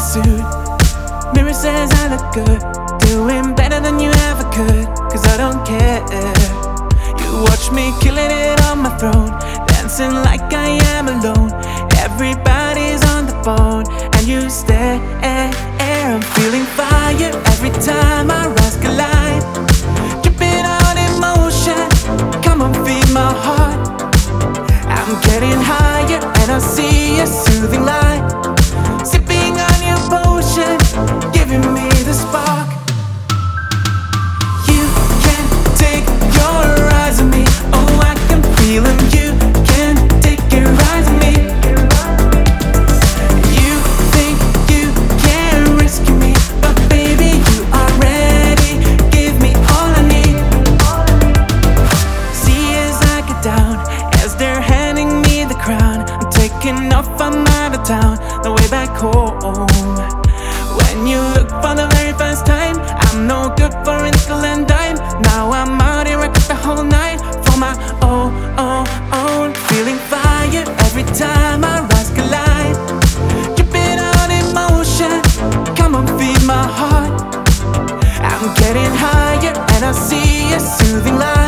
suit. Mirror says I look good, doing better than you ever could, cause I don't care. You watch me killing it on my throne, dancing like I am alone. Everybody's on the phone and you stare. I'm feeling fire every time our eyes collide. Dripping on emotion, come on feed my heart. I'm getting higher and I see a soothing light. Sipping on your potion, giving me the spark. You can't take your eyes on me, oh I can feel them. You can't take your eyes on me. You think you can rescue me, but baby you are ready, give me all I need. See as I get down, as they're handing me the crown, I'm taking off, I'm out of town, the way back home. When you look for the very first time, I'm no good for nickel and dime. Now I'm out here, I got the whole night for my own. Feeling fire every time our eyes collide. Dripping on emotion, come on feed my heart. I'm getting higher and I see a soothing light.